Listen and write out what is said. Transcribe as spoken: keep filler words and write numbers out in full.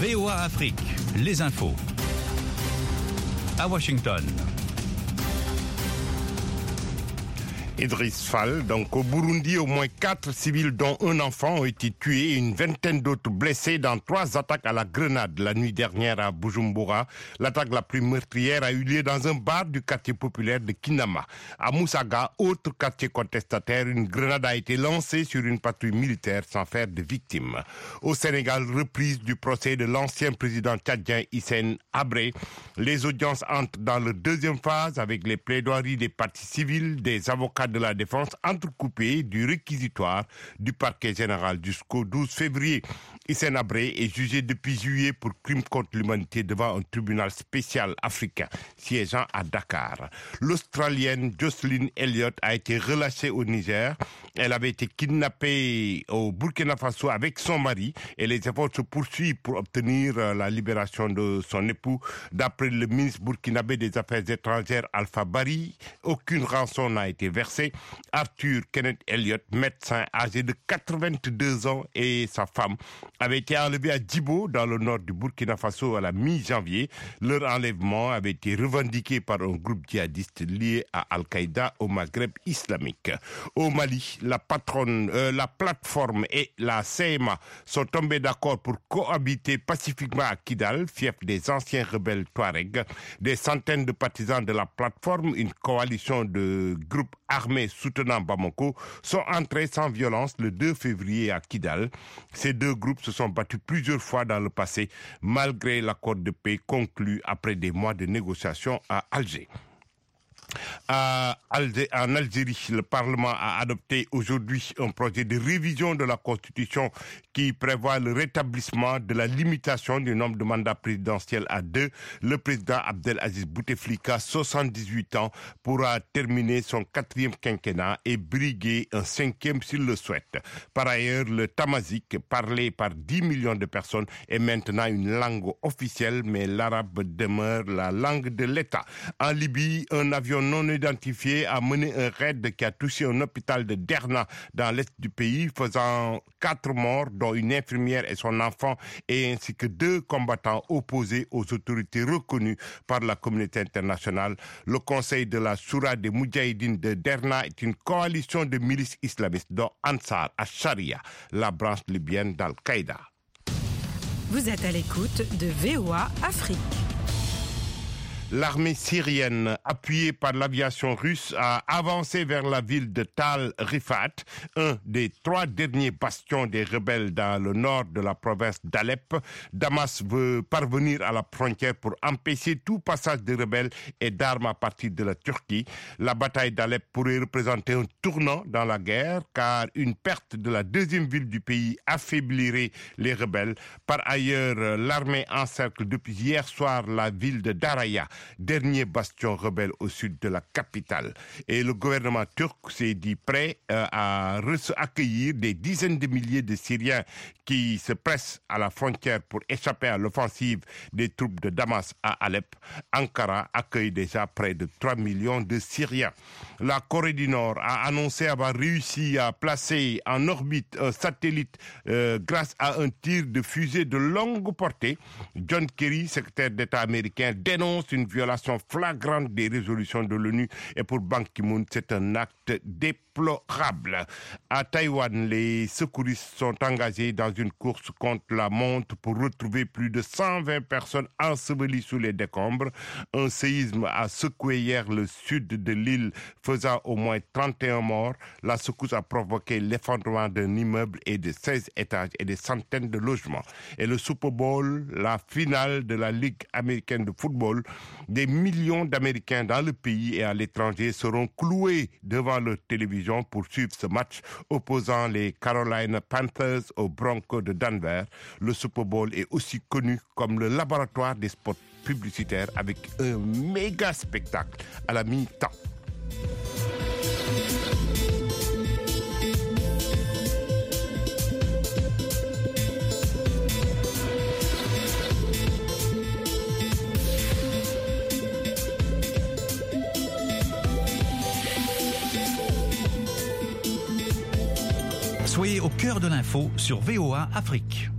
V O A Afrique, les infos. À Washington. Idriss Fall, donc au Burundi, au moins quatre civils dont un enfant ont été tués et une vingtaine d'autres blessés dans trois attaques à la grenade la nuit dernière à Bujumbura. L'attaque la plus meurtrière a eu lieu dans un bar du quartier populaire de Kinama. À Moussaga, autre quartier contestataire, une grenade a été lancée sur une patrouille militaire sans faire de victimes. Au Sénégal, reprise du procès de l'ancien président tchadien Hissène Habré. Les audiences entrent dans leur deuxième phase avec les plaidoiries des parties civiles, des avocats de la défense entrecoupés du réquisitoire du parquet général jusqu'au douze février. Hissène Habré est jugé depuis juillet pour crimes contre l'humanité devant un tribunal spécial africain siégeant à Dakar. L'Australienne Jocelyn Elliott a été relâchée au Niger. Elle avait été kidnappée au Burkina Faso avec son mari et les efforts se poursuivent pour obtenir la libération de son époux. D'après le ministre burkinabé des Affaires étrangères Alpha Bari, aucune rançon n'a été versée. Arthur Kenneth Elliott, médecin âgé de quatre-vingt-deux ans, et sa femme avaient été enlevés à Djibo, dans le nord du Burkina Faso, à la mi-janvier. Leur enlèvement avait été revendiqué par un groupe djihadiste lié à Al-Qaïda au Maghreb islamique. Au Mali, la patronne, euh, la plateforme et la C M A sont tombés d'accord pour cohabiter pacifiquement à Kidal, fief des anciens rebelles Touaregs. Des centaines de partisans de la plateforme, une coalition de groupes armés soutenant Bamako, sont entrés sans violence le deux février à Kidal. Ces deux groupes se sont battus plusieurs fois dans le passé, malgré l'accord de paix conclu après des mois de négociations à Alger. À Alger, en Algérie, le Parlement a adopté aujourd'hui un projet de révision de la Constitution qui prévoit le rétablissement de la limitation du nombre de mandats présidentiels à deux. Le président Abdelaziz Bouteflika, soixante-dix-huit ans, pourra terminer son quatrième quinquennat et briguer un cinquième s'il le souhaite. Par ailleurs, le tamazight, parlé par dix millions de personnes, est maintenant une langue officielle, mais l'arabe demeure la langue de l'État. En Libye, un avion non identifié a mené un raid qui a touché un hôpital de Derna dans l'est du pays, faisant quatre morts, dont une infirmière et son enfant, et ainsi que deux combattants opposés aux autorités reconnues par la communauté internationale. Le conseil de la Shura des Moudjahidines de Derna est une coalition de milices islamistes, dont Ansar al-Sharia, la branche libyenne d'Al-Qaïda. Vous êtes à l'écoute de V O A Afrique. L'armée syrienne, appuyée par l'aviation russe, a avancé vers la ville de Tal Rifat, un des trois derniers bastions des rebelles dans le nord de la province d'Alep. Damas veut parvenir à la frontière pour empêcher tout passage de rebelles et d'armes à partir de la Turquie. La bataille d'Alep pourrait représenter un tournant dans la guerre, car une perte de la deuxième ville du pays affaiblirait les rebelles. Par ailleurs, l'armée encercle depuis hier soir la ville de Daraya, dernier bastion rebelle au sud de la capitale. Et le gouvernement turc s'est dit prêt euh, à accueillir des dizaines de milliers de Syriens qui se pressent à la frontière pour échapper à l'offensive des troupes de Damas à Alep. Ankara accueille déjà près de trois millions de Syriens. La Corée du Nord a annoncé avoir réussi à placer en orbite un satellite euh, grâce à un tir de fusée de longue portée. John Kerry, secrétaire d'État américain, dénonce une violation flagrante des résolutions de l'ONU, et pour Ban Ki-moon, c'est un acte déplorable. À Taïwan, les secouristes sont engagés dans une course contre la montre pour retrouver plus de cent vingt personnes ensevelies sous les décombres. Un séisme a secoué hier le sud de l'île, faisant au moins trente et un morts. La secousse a provoqué l'effondrement d'un immeuble et de seize étages et des centaines de logements. Et le Super Bowl, la finale de la Ligue américaine de football, des millions d'Américains dans le pays et à l'étranger seront cloués devant leur télévision pour suivre ce match opposant les Carolina Panthers aux Broncos de Denver. Le Super Bowl est aussi connu comme le laboratoire des spots publicitaires, avec un méga spectacle à la mi-temps. Soyez au cœur de l'info sur V O A Afrique.